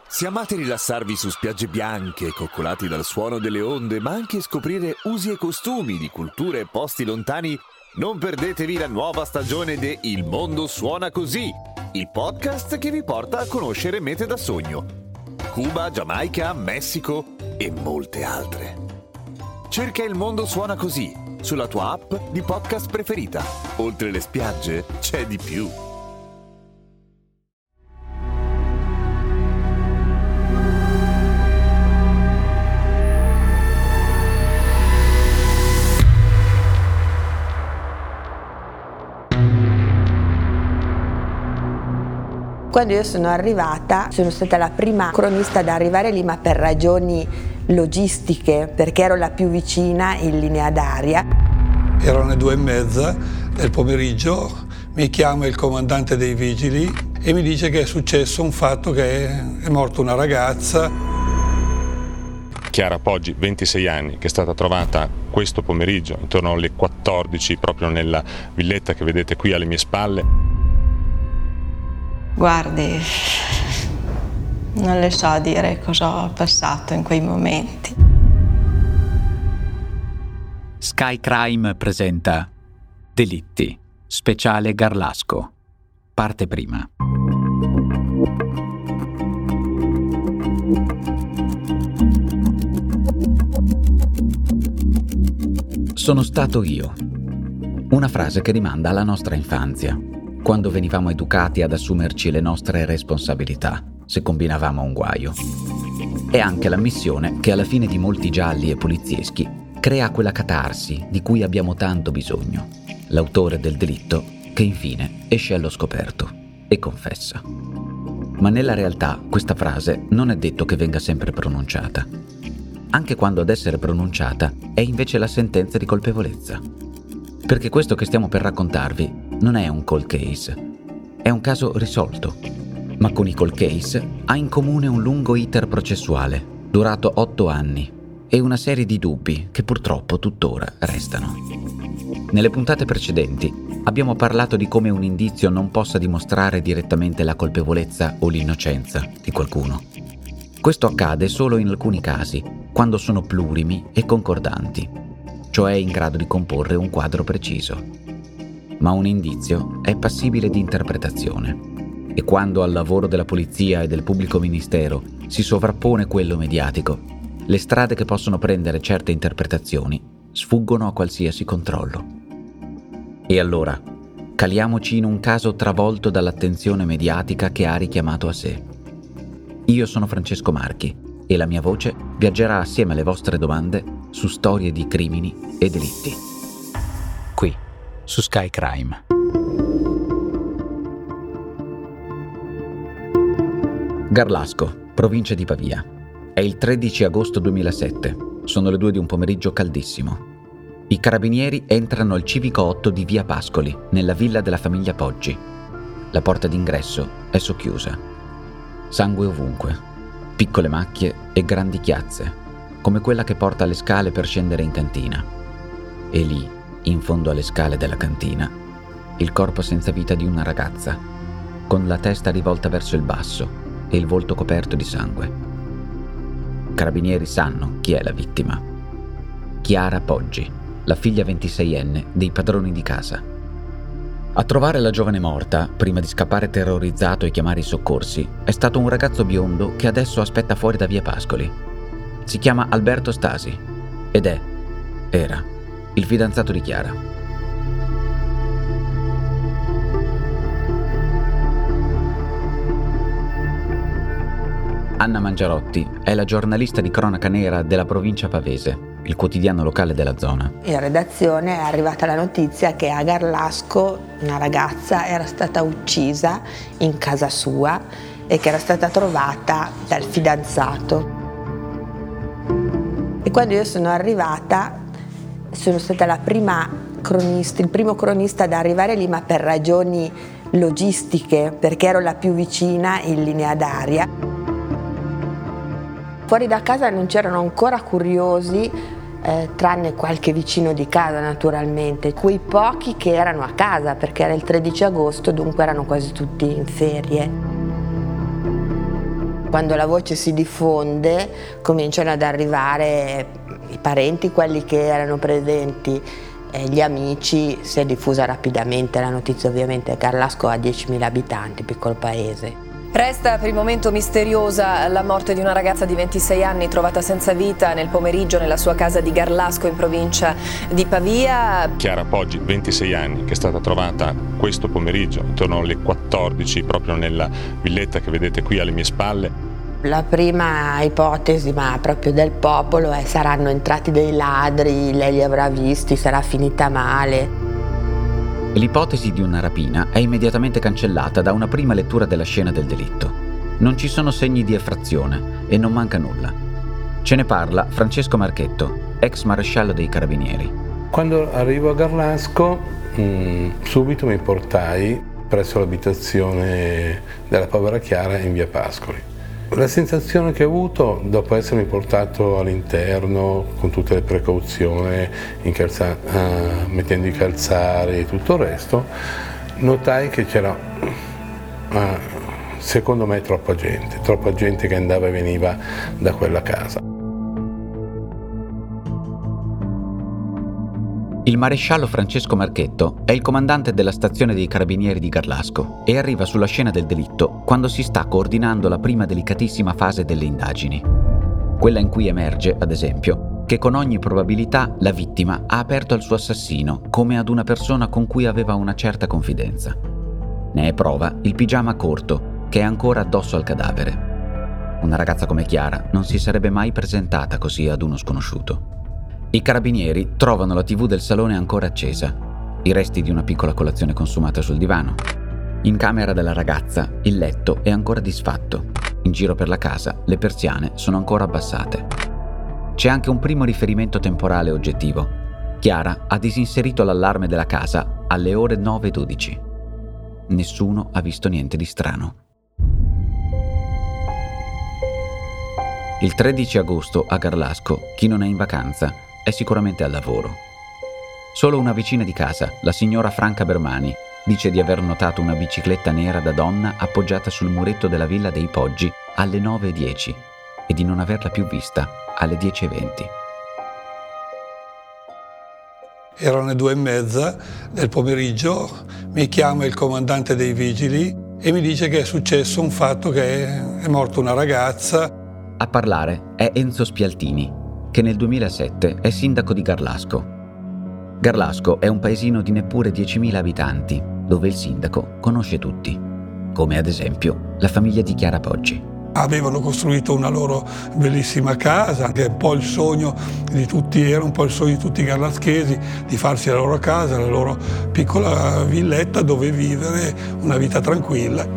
Se amate rilassarvi su spiagge bianche, coccolati dal suono delle onde, ma anche scoprire usi e costumi di culture e posti lontani, non perdetevi la nuova stagione de Il mondo suona così, il podcast che vi porta a conoscere mete da sogno. Cuba, Giamaica, Messico e molte altre. Cerca Il mondo suona così sulla tua app di podcast preferita. Oltre le spiagge c'è di più. Quando io sono arrivata, sono stata la prima cronista ad arrivare lì, ma per ragioni logistiche, perché ero la più vicina in linea d'aria. Erano le 2:30 del pomeriggio, mi chiama il comandante dei vigili e mi dice che è successo un fatto, che è morta una ragazza. Chiara Poggi, 26 anni, che è stata trovata questo pomeriggio, intorno alle 14, proprio nella villetta che vedete qui alle mie spalle. Guardi, non le so dire cosa ho passato in quei momenti. Sky Crime presenta Delitti, speciale Garlasco, parte prima. Sono stato io. Una frase che rimanda alla nostra infanzia, quando venivamo educati ad assumerci le nostre responsabilità se combinavamo un guaio. È anche l'ammissione che alla fine di molti gialli e polizieschi crea quella catarsi di cui abbiamo tanto bisogno, l'autore del delitto che infine esce allo scoperto e confessa. Ma nella realtà questa frase non è detto che venga sempre pronunciata. Anche quando ad essere pronunciata è invece la sentenza di colpevolezza. Perché questo che stiamo per raccontarvi non è un cold case, è un caso risolto, ma con i cold case ha in comune un lungo iter processuale, durato 8 anni, e una serie di dubbi che purtroppo tuttora restano. Nelle puntate precedenti abbiamo parlato di come un indizio non possa dimostrare direttamente la colpevolezza o l'innocenza di qualcuno. Questo accade solo in alcuni casi, quando sono plurimi e concordanti, cioè in grado di comporre un quadro preciso. Ma un indizio è passibile di interpretazione e quando al lavoro della polizia e del pubblico ministero si sovrappone quello mediatico, le strade che possono prendere certe interpretazioni sfuggono a qualsiasi controllo. E allora, caliamoci in un caso travolto dall'attenzione mediatica che ha richiamato a sé. Io sono Francesco Marchi e la mia voce viaggerà assieme alle vostre domande su storie di crimini e delitti. Qui, su Sky Crime. Garlasco, provincia di Pavia. È il 13 agosto 2007. Sono le 2 di un pomeriggio caldissimo. I carabinieri entrano al civico 8 di via Pascoli, nella villa della famiglia Poggi. La porta d'ingresso è socchiusa. Sangue ovunque, piccole macchie e grandi chiazze, come quella che porta alle scale per scendere in cantina. E lì, in fondo alle scale della cantina, il corpo senza vita di una ragazza, con la testa rivolta verso il basso e il volto coperto di sangue. Carabinieri sanno chi è la vittima. Chiara Poggi, la figlia 26enne dei padroni di casa. A trovare la giovane morta, prima di scappare terrorizzato e chiamare i soccorsi, è stato un ragazzo biondo che adesso aspetta fuori da via Pascoli. Si chiama Alberto Stasi ed era il fidanzato di Chiara. Anna Mangiarotti è la giornalista di cronaca nera della provincia pavese, il quotidiano locale della zona. In redazione è arrivata la notizia che a Garlasco una ragazza era stata uccisa in casa sua e che era stata trovata dal fidanzato. E quando io sono arrivata sono stata la prima cronista, il primo cronista ad arrivare lì, ma per ragioni logistiche, perché ero la più vicina in linea d'aria. Fuori da casa non c'erano ancora curiosi, tranne qualche vicino di casa naturalmente, quei pochi che erano a casa, perché era il 13 agosto, dunque erano quasi tutti in ferie. Quando la voce si diffonde cominciano ad arrivare i parenti, quelli che erano presenti, gli amici, si è diffusa rapidamente la notizia. Ovviamente Garlasco ha 10.000 abitanti, piccolo paese. Resta per il momento misteriosa la morte di una ragazza di 26 anni trovata senza vita nel pomeriggio nella sua casa di Garlasco in provincia di Pavia. Chiara Poggi, 26 anni, che è stata trovata questo pomeriggio intorno alle 14 proprio nella villetta che vedete qui alle mie spalle. La prima ipotesi, ma proprio del popolo, è: saranno entrati dei ladri, lei li avrà visti, sarà finita male. L'ipotesi di una rapina è immediatamente cancellata da una prima lettura della scena del delitto. Non ci sono segni di effrazione e non manca nulla. Ce ne parla Francesco Marchetto, ex maresciallo dei Carabinieri. Quando arrivo a Garlasco, subito mi portai presso l'abitazione della povera Chiara in via Pascoli. La sensazione che ho avuto dopo essermi portato all'interno con tutte le precauzioni, mettendo i calzari e tutto il resto, notai che c'era, secondo me, troppa gente che andava e veniva da quella casa. Il maresciallo Francesco Marchetto è il comandante della stazione dei Carabinieri di Garlasco e arriva sulla scena del delitto quando si sta coordinando la prima delicatissima fase delle indagini. Quella in cui emerge, ad esempio, che con ogni probabilità la vittima ha aperto al suo assassino come ad una persona con cui aveva una certa confidenza. Ne è prova il pigiama corto che è ancora addosso al cadavere. Una ragazza come Chiara non si sarebbe mai presentata così ad uno sconosciuto. I carabinieri trovano la TV del salone ancora accesa, i resti di una piccola colazione consumata sul divano. In camera della ragazza il letto è ancora disfatto. In giro per la casa le persiane sono ancora abbassate. C'è anche un primo riferimento temporale oggettivo. Chiara ha disinserito l'allarme della casa alle ore 9:12. Nessuno ha visto niente di strano. Il 13 agosto a Garlasco chi non è in vacanza è sicuramente al lavoro. Solo una vicina di casa, la signora Franca Bermani, dice di aver notato una bicicletta nera da donna appoggiata sul muretto della villa dei Poggi alle 9:10 e di non averla più vista alle 10:20. Erano le 2:30 del pomeriggio, mi chiama il comandante dei vigili e mi dice che è successo un fatto, che è morta una ragazza. A parlare è Enzo Spialtini, che nel 2007 è sindaco di Garlasco. Garlasco è un paesino di neppure 10.000 abitanti, dove il sindaco conosce tutti, come ad esempio la famiglia di Chiara Poggi. Avevano costruito una loro bellissima casa, che è un po' il sogno di tutti, era un po' il sogno di tutti i garlaschesi, di farsi la loro casa, la loro piccola villetta dove vivere una vita tranquilla.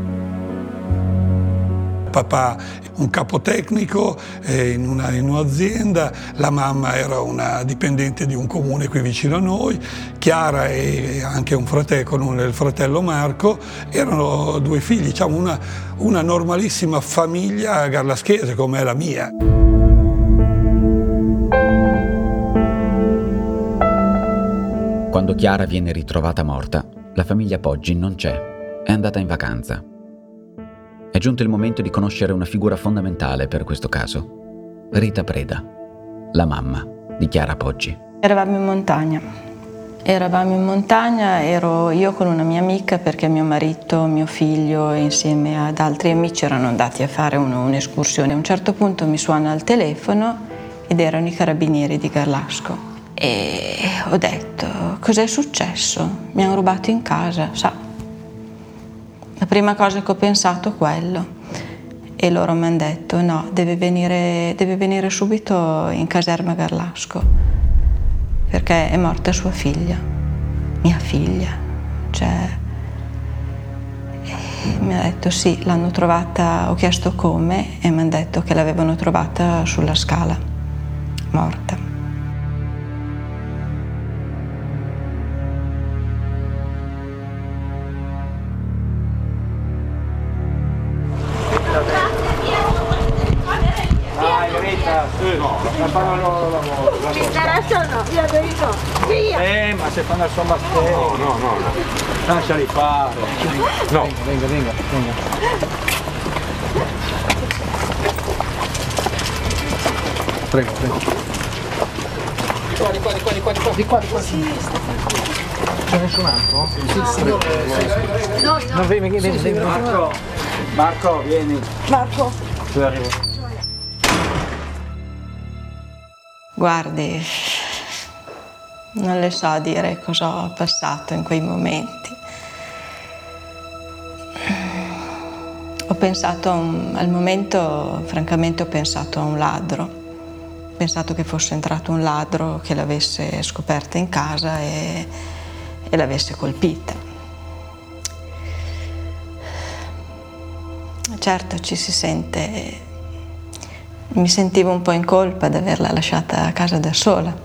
Papà un capotecnico in un'azienda, la mamma era una dipendente di un comune qui vicino a noi, Chiara e anche un fratello, il fratello Marco, erano 2 figli, diciamo una normalissima famiglia garlaschese come è la mia. Quando Chiara viene ritrovata morta, la famiglia Poggi non c'è, è andata in vacanza. È giunto il momento di conoscere una figura fondamentale per questo caso. Rita Preda, la mamma di Chiara Poggi. Eravamo in montagna, ero io con una mia amica perché mio marito, mio figlio insieme ad altri amici erano andati a fare un'escursione. A un certo punto mi suona il telefono ed erano i carabinieri di Garlasco. E ho detto: cos'è successo? Mi hanno rubato in casa, sa. La prima cosa che ho pensato è quello, e loro mi hanno detto: no, deve venire subito in caserma Garlasco perché è morta sua figlia, mia figlia. Mi ha detto sì, l'hanno trovata, ho chiesto come e mi hanno detto che l'avevano trovata sulla scala, morta. Mi interessa o no? Io dico, via! Ma se fanno il suo mastero. No. Lasciali fare. No. Venga. Prego. Di qua. Sì, c'è nessun altro? Sì. No, vieni. Marco, vieni. Marco. Guardi, non le so dire cosa ho passato in quei momenti. Ho pensato al momento, francamente ho pensato a un ladro. Ho pensato che fosse entrato un ladro che l'avesse scoperta in casa e l'avesse colpita. Certo, ci si sente. Mi sentivo un po' in colpa di averla lasciata a casa da sola.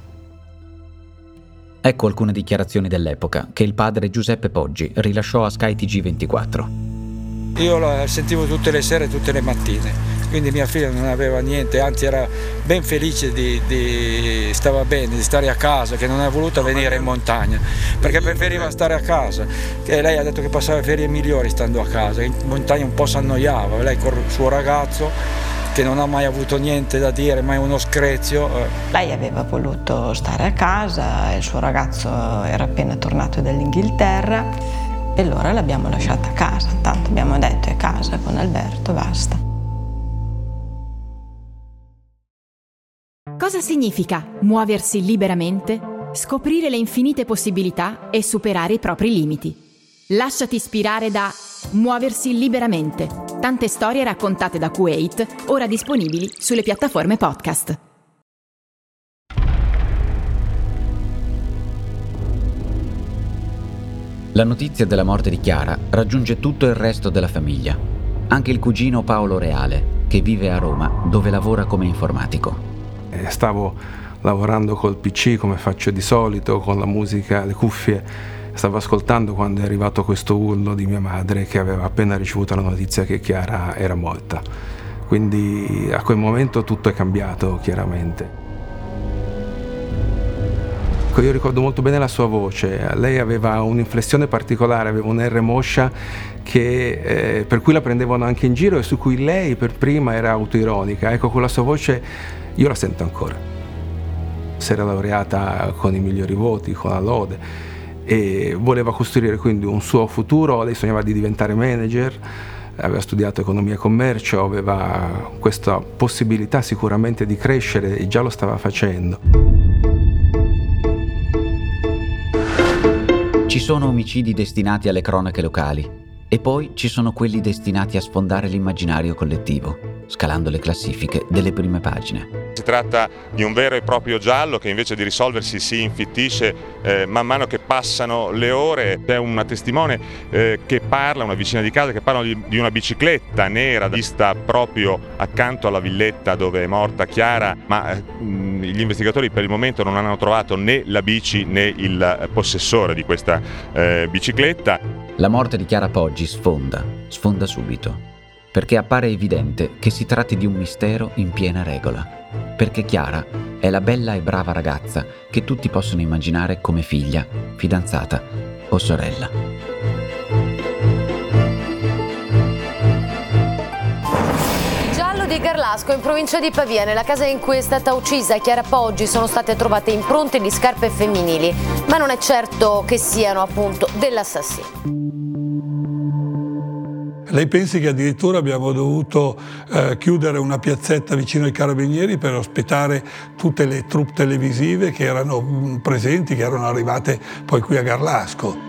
Ecco alcune dichiarazioni dell'epoca che il padre Giuseppe Poggi rilasciò a Sky TG24. Io la sentivo tutte le sere, tutte le mattine, quindi mia figlia non aveva niente, anzi era ben felice stava bene, di stare a casa, che non ha voluto venire in montagna, perché preferiva stare a casa, che lei ha detto che passava ferie migliori stando a casa, in montagna un po' si annoiava, lei con il suo ragazzo, che non ha mai avuto niente da dire, mai uno screzio. Lei aveva voluto stare a casa, il suo ragazzo era appena tornato dall'Inghilterra, e allora l'abbiamo lasciata a casa, tanto abbiamo detto è casa con Alberto, basta. Cosa significa muoversi liberamente, scoprire le infinite possibilità e superare i propri limiti? Lasciati ispirare da Muoversi liberamente. Tante storie raccontate da Kuwait, ora disponibili sulle piattaforme podcast. La notizia della morte di Chiara raggiunge tutto il resto della famiglia, anche il cugino Paolo Reale, che vive a Roma, dove lavora come informatico. Stavo lavorando col PC come faccio di solito, con la musica, le cuffie, stavo ascoltando quando è arrivato questo urlo di mia madre che aveva appena ricevuto la notizia che Chiara era morta. Quindi a quel momento tutto è cambiato, chiaramente. Io ricordo molto bene la sua voce, lei aveva un'inflessione particolare, aveva un R moscia per cui la prendevano anche in giro e su cui lei per prima era autoironica. Ecco, con la sua voce io la sento ancora. Si era laureata con i migliori voti, con la lode, e voleva costruire quindi un suo futuro. Lei sognava di diventare manager, aveva studiato economia e commercio, aveva questa possibilità sicuramente di crescere e già lo stava facendo. Ci sono omicidi destinati alle cronache locali e poi ci sono quelli destinati a sfondare l'immaginario collettivo, scalando le classifiche delle prime pagine. Si tratta di un vero e proprio giallo che invece di risolversi si infittisce man mano che passano le ore. C'è una testimone che parla, una vicina di casa, che parla di una bicicletta nera vista proprio accanto alla villetta dove è morta Chiara, ma gli investigatori per il momento non hanno trovato né la bici né il possessore di questa bicicletta. La morte di Chiara Poggi sfonda subito, perché appare evidente che si tratti di un mistero in piena regola, perché Chiara è la bella e brava ragazza che tutti possono immaginare come figlia, fidanzata o sorella. Di Garlasco, in provincia di Pavia, nella casa in cui è stata uccisa Chiara Poggi, sono state trovate impronte di scarpe femminili, ma non è certo che siano appunto dell'assassino. Lei pensi che addirittura abbiamo dovuto chiudere una piazzetta vicino ai Carabinieri per ospitare tutte le troupe televisive che erano presenti, che erano arrivate poi qui a Garlasco.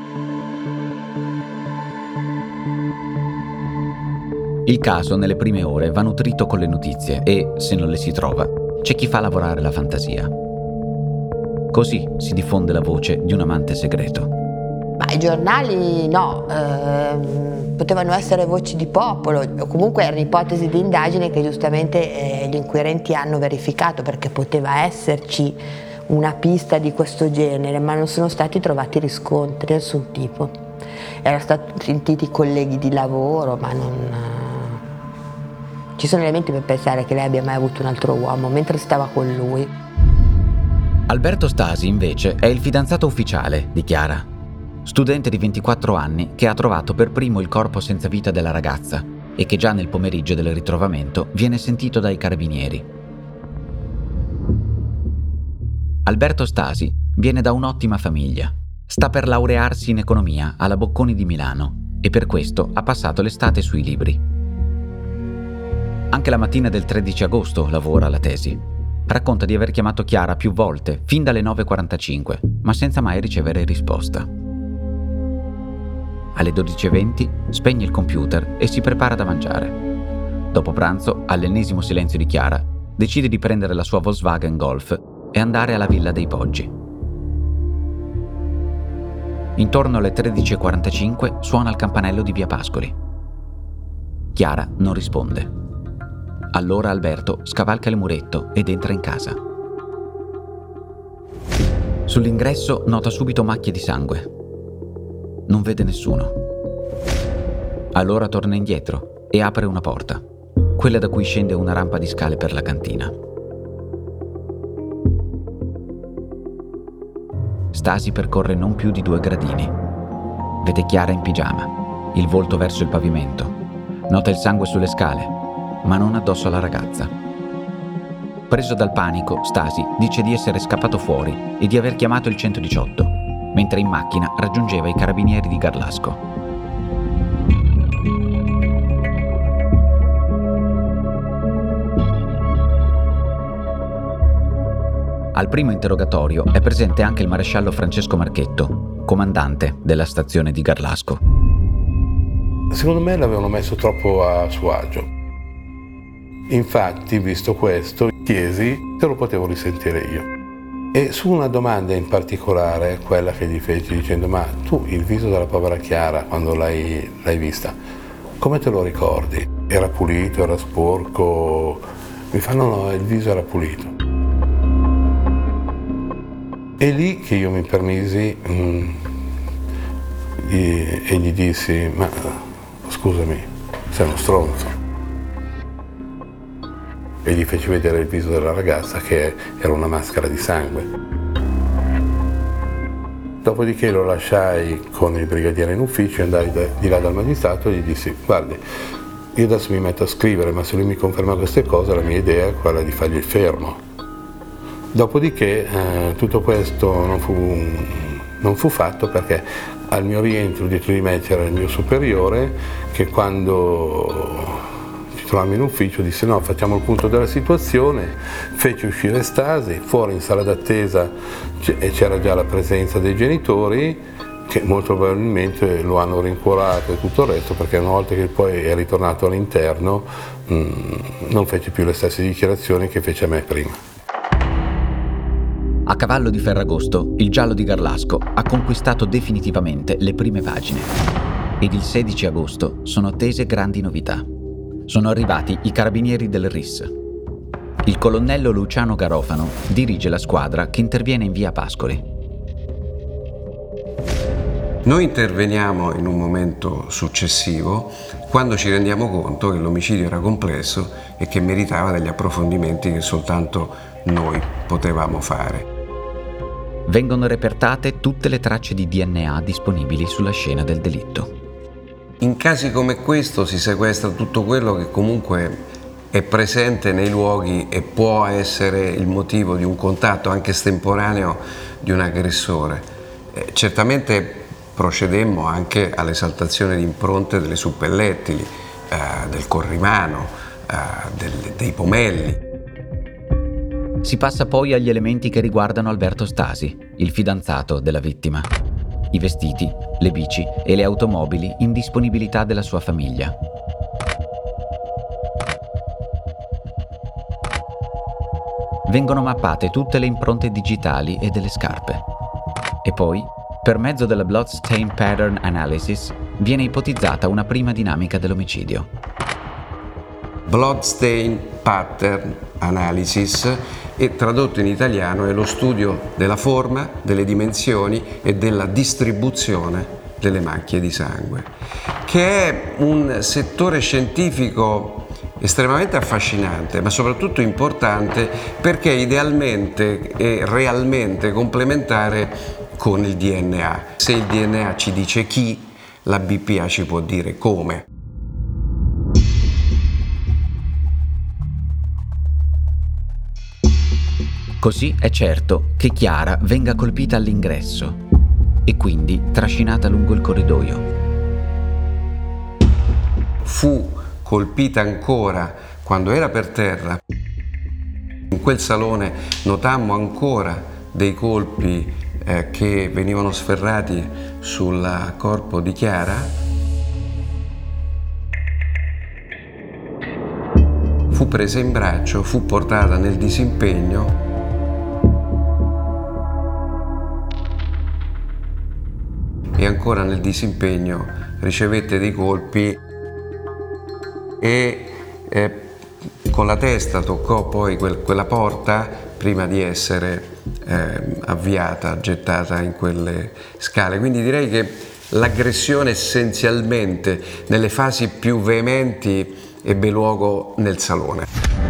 Il caso nelle prime ore va nutrito con le notizie e, se non le si trova, c'è chi fa lavorare la fantasia. Così si diffonde la voce di un amante segreto. Ma i giornali no, potevano essere voci di popolo, o comunque erano ipotesi di indagine che giustamente gli inquirenti hanno verificato, perché poteva esserci una pista di questo genere, ma non sono stati trovati riscontri di nessun tipo. Erano stati sentiti colleghi di lavoro, ma non... Ci sono elementi per pensare che lei abbia mai avuto un altro uomo mentre stava con lui. Alberto Stasi, invece, è il fidanzato ufficiale di Chiara, studente di 24 anni che ha trovato per primo il corpo senza vita della ragazza e che già nel pomeriggio del ritrovamento viene sentito dai carabinieri. Alberto Stasi viene da un'ottima famiglia. Sta per laurearsi in economia alla Bocconi di Milano e per questo ha passato l'estate sui libri. Anche la mattina del 13 agosto lavora alla tesi. Racconta di aver chiamato Chiara più volte, fin dalle 9:45, ma senza mai ricevere risposta. Alle 12:20 spegne il computer e si prepara da mangiare. Dopo pranzo, all'ennesimo silenzio di Chiara, decide di prendere la sua Volkswagen Golf e andare alla Villa dei Poggi. Intorno alle 13:45 suona il campanello di via Pascoli. Chiara non risponde. Allora Alberto scavalca il muretto ed entra in casa. Sull'ingresso nota subito macchie di sangue. Non vede nessuno. Allora torna indietro e apre una porta, quella da cui scende una rampa di scale per la cantina. Stasi percorre non più di 2 gradini. Vede Chiara in pigiama, il volto verso il pavimento. Nota il sangue sulle scale, ma non addosso alla ragazza. Preso dal panico, Stasi dice di essere scappato fuori e di aver chiamato il 118, mentre in macchina raggiungeva i carabinieri di Garlasco. Al primo interrogatorio è presente anche il maresciallo Francesco Marchetto, comandante della stazione di Garlasco. Secondo me l'avevano messo troppo a suo agio. Infatti, visto questo, chiesi se lo potevo risentire io. E su una domanda in particolare, quella che gli feci dicendo: ma tu il viso della povera Chiara, quando l'hai vista, come te lo ricordi? Era pulito, era sporco? Mi fanno no, il viso era pulito. È lì che io mi permisi e gli dissi: ma scusami, sei uno stronzo. E gli feci vedere il viso della ragazza, che era una maschera di sangue. Dopodiché lo lasciai con il brigadiere in ufficio e andai di là dal magistrato e gli dissi: guardi, io adesso mi metto a scrivere, ma se lui mi conferma queste cose, la mia idea è quella di fargli il fermo. Dopodiché tutto questo non fu fatto, perché al mio rientro dietro di me c'era il mio superiore, che quando ci trovammo in ufficio disse: no, facciamo il punto della situazione. Fece uscire Stasi, fuori in sala d'attesa c'era già la presenza dei genitori, che molto probabilmente lo hanno rincuorato e tutto il resto, perché una volta che poi è ritornato all'interno non fece più le stesse dichiarazioni che fece a me prima. A cavallo di Ferragosto, il giallo di Garlasco ha conquistato definitivamente le prime pagine. Ed il 16 agosto sono attese grandi novità. Sono arrivati i carabinieri del RIS. Il colonnello Luciano Garofano dirige la squadra che interviene in via Pascoli. Noi interveniamo in un momento successivo, quando ci rendiamo conto che l'omicidio era complesso e che meritava degli approfondimenti che soltanto noi potevamo fare. Vengono repertate tutte le tracce di DNA disponibili sulla scena del delitto. In casi come questo si sequestra tutto quello che comunque è presente nei luoghi e può essere il motivo di un contatto anche estemporaneo di un aggressore. Certamente procedemmo anche all'esaltazione di impronte delle suppellettili, del corrimano, dei pomelli. Si passa poi agli elementi che riguardano Alberto Stasi, il fidanzato della vittima. I vestiti, le bici e le automobili in disponibilità della sua famiglia. Vengono mappate tutte le impronte digitali e delle scarpe. E poi, per mezzo della Bloodstain Pattern Analysis, viene ipotizzata una prima dinamica dell'omicidio. Bloodstain Pattern Analysis, e tradotto in italiano è lo studio della forma, delle dimensioni e della distribuzione delle macchie di sangue, che è un settore scientifico estremamente affascinante, ma soprattutto importante perché idealmente e realmente complementare con il DNA. Se il DNA ci dice chi, la BPA ci può dire come. Così è certo che Chiara venga colpita all'ingresso e quindi trascinata lungo il corridoio. Fu colpita ancora quando era per terra. In quel salone notammo ancora dei colpi che venivano sferrati sul corpo di Chiara. Fu presa in braccio, fu portata nel disimpegno. E ancora nel disimpegno ricevette dei colpi e con la testa toccò poi quella porta prima di essere avviata, gettata in quelle scale. Quindi direi che l'aggressione essenzialmente nelle fasi più veementi ebbe luogo nel salone.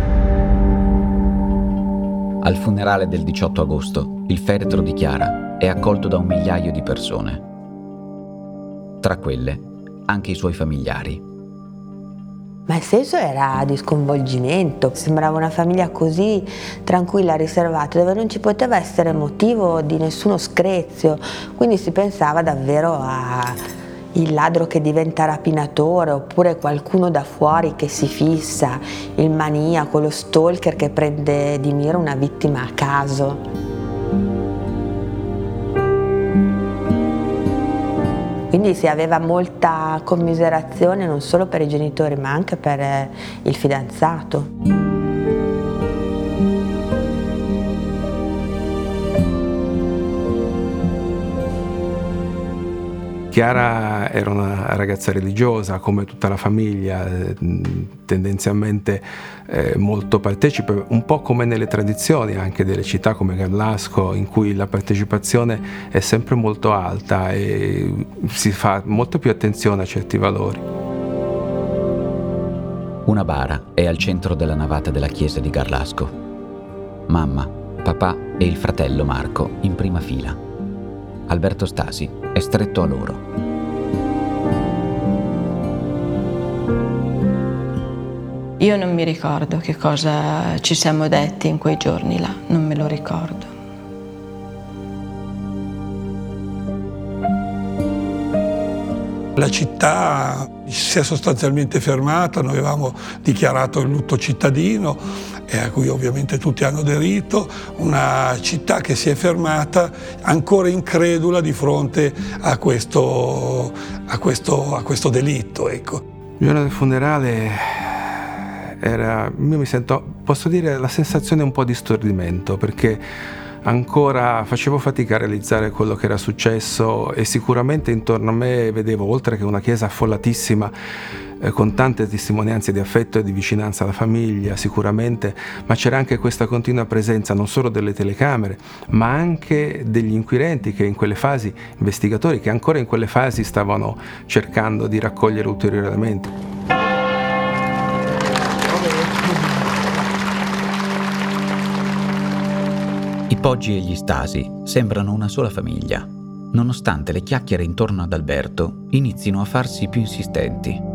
Al funerale del 18 agosto, il feretro di Chiara è accolto da 1 migliaio di persone. Tra quelle, anche i suoi familiari. Ma il senso era di sconvolgimento, sembrava una famiglia così tranquilla, riservata, dove non ci poteva essere motivo di nessuno screzio, quindi si pensava davvero a il ladro che diventa rapinatore, oppure qualcuno da fuori che si fissa, il maniaco, lo stalker che prende di mira una vittima a caso. Quindi si aveva molta commiserazione non solo per i genitori ma anche per il fidanzato. Chiara era una ragazza religiosa, come tutta la famiglia, tendenzialmente molto partecipe, un po' come nelle tradizioni anche delle città come Garlasco, in cui la partecipazione è sempre molto alta e si fa molto più attenzione a certi valori. Una bara è al centro della navata della chiesa di Garlasco. Mamma, papà e il fratello Marco in prima fila. Alberto Stasi è stretto a loro. Io non mi ricordo che cosa ci siamo detti in quei giorni là, non me lo ricordo. La città si è sostanzialmente fermata, noi avevamo dichiarato il lutto cittadino a cui ovviamente tutti hanno aderito, una città che si è fermata ancora incredula di fronte a questo delitto. Ecco. Il giorno del funerale io mi sento, posso dire, la sensazione un po' di stordimento, perché ancora facevo fatica a realizzare quello che era successo e sicuramente intorno a me vedevo, oltre che una chiesa affollatissima con tante testimonianze di affetto e di vicinanza alla famiglia sicuramente, ma c'era anche questa continua presenza non solo delle telecamere ma anche degli inquirenti che in quelle fasi, investigatori che ancora in quelle fasi stavano cercando di raccogliere ulteriori elementi. I Poggi e gli Stasi sembrano una sola famiglia, nonostante le chiacchiere intorno ad Alberto inizino a farsi più insistenti.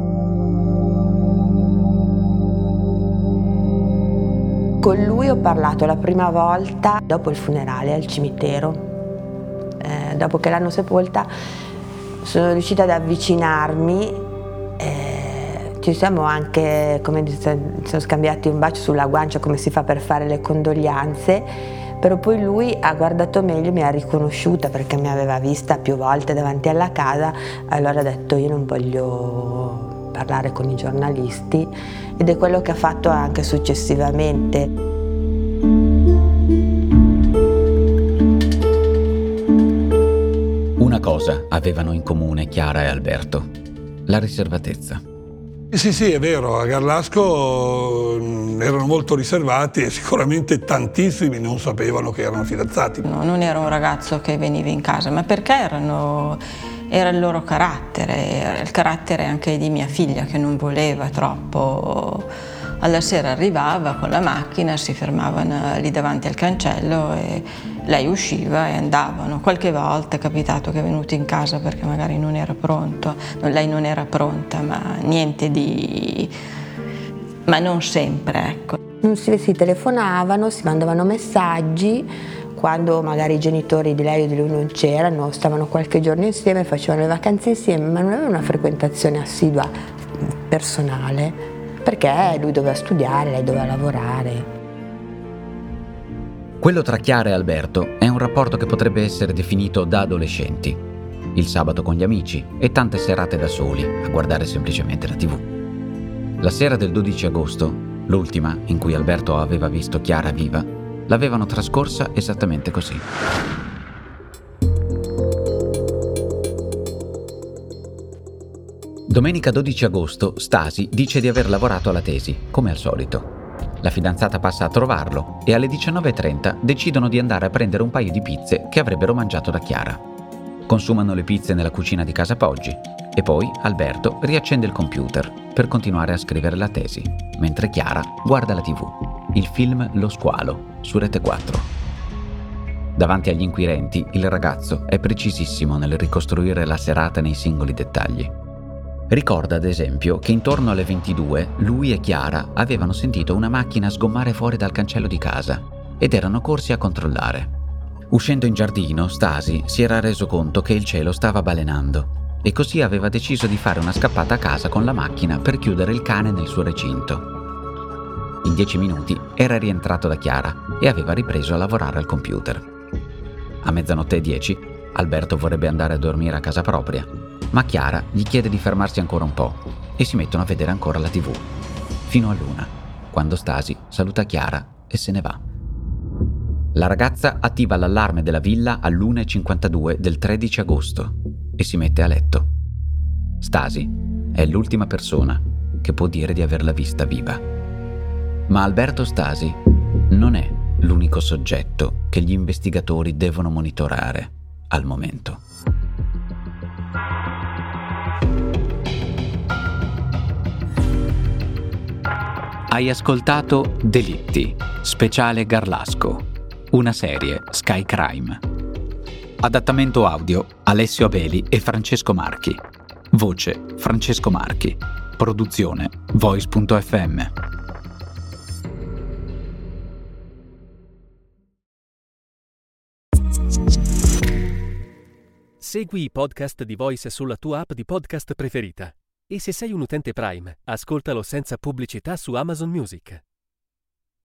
Con lui ho parlato la prima volta dopo il funerale al cimitero. Dopo che l'hanno sepolta sono riuscita ad avvicinarmi, ci siamo anche, come siamo scambiati un bacio sulla guancia come si fa per fare le condoglianze, però poi lui ha guardato meglio, mi ha riconosciuta perché mi aveva vista più volte davanti alla casa, allora ha detto io non voglio parlare con i giornalisti, ed è quello che ha fatto anche successivamente. Una cosa avevano in comune Chiara e Alberto: la riservatezza. Sì, è vero, a Garlasco erano molto riservati e sicuramente tantissimi non sapevano che erano fidanzati. No, non era un ragazzo che veniva in casa, ma perché era il loro carattere, era il carattere anche di mia figlia che non voleva troppo. Alla sera arrivava con la macchina, si fermavano lì davanti al cancello e lei usciva e andavano. Qualche volta è capitato che è venuto in casa perché magari non era pronto, lei non era pronta, ma niente di... ma non sempre, ecco. Si telefonavano, si mandavano messaggi, quando magari i genitori di lei o di lui non c'erano, stavano qualche giorno insieme, facevano le vacanze insieme, ma non avevano una frequentazione assidua personale, perché lui doveva studiare, lei doveva lavorare. Quello tra Chiara e Alberto è un rapporto che potrebbe essere definito da adolescenti. Il sabato con gli amici e tante serate da soli a guardare semplicemente la TV. La sera del 12 agosto, l'ultima in cui Alberto aveva visto Chiara viva, l'avevano trascorsa esattamente così. Domenica 12 agosto Stasi dice di aver lavorato alla tesi, come al solito. La fidanzata passa a trovarlo e alle 19:30 decidono di andare a prendere un paio di pizze che avrebbero mangiato da Chiara. Consumano le pizze nella cucina di casa Poggi e poi Alberto riaccende il computer per continuare a scrivere la tesi, mentre Chiara guarda la TV, il film Lo Squalo, su Rete 4. Davanti agli inquirenti, il ragazzo è precisissimo nel ricostruire la serata nei singoli dettagli. Ricorda, ad esempio, che intorno alle 22 lui e Chiara avevano sentito una macchina sgommare fuori dal cancello di casa ed erano corsi a controllare. Uscendo in giardino, Stasi si era reso conto che il cielo stava balenando e così aveva deciso di fare una scappata a casa con la macchina per chiudere il cane nel suo recinto. In 10 minuti era rientrato da Chiara e aveva ripreso a lavorare al computer. A 00:10 Alberto vorrebbe andare a dormire a casa propria, ma Chiara gli chiede di fermarsi ancora un po' e si mettono a vedere ancora la TV, fino all'1, quando Stasi saluta Chiara e se ne va. La ragazza attiva l'allarme della villa all'1:52 del 13 agosto e si mette a letto. Stasi è l'ultima persona che può dire di averla vista viva. Ma Alberto Stasi non è l'unico soggetto che gli investigatori devono monitorare al momento. Hai ascoltato Delitti, speciale Garlasco, una serie Sky Crime. Adattamento audio Alessio Abeli e Francesco Marchi. Voce Francesco Marchi. Produzione Voice.fm. Segui i podcast di Voice sulla tua app di podcast preferita. E se sei un utente Prime, ascoltalo senza pubblicità su Amazon Music.